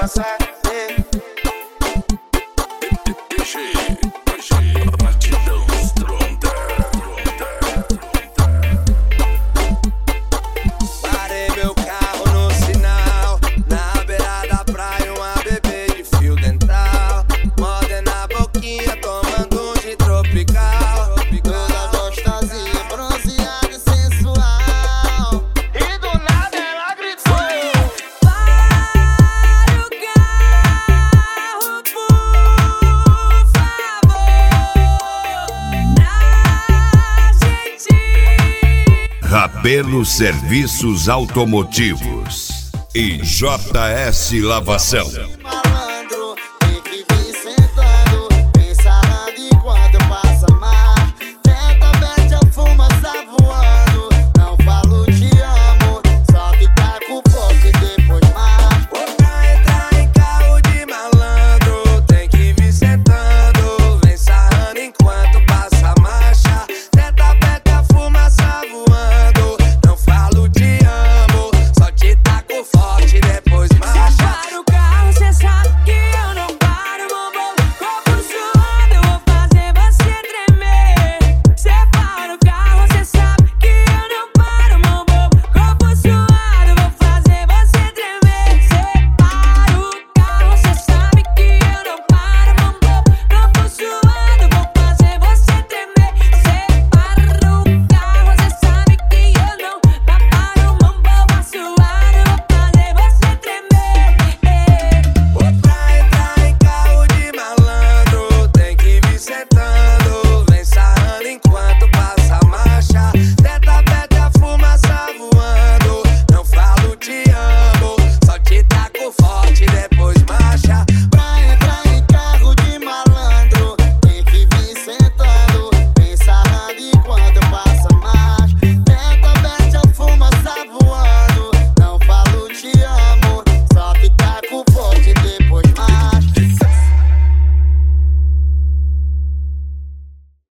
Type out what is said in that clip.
Parei meu carro no sinal, na beira da praia, uma bebê de fio dental, mordendo a boquinha, tomando um gin tropical. Toda gostosinha, bronzeada e sensual. E do nada ela gritou: para o carro, por favor, pra gente. Rabelo Serviços Automotivos e JS Lavação.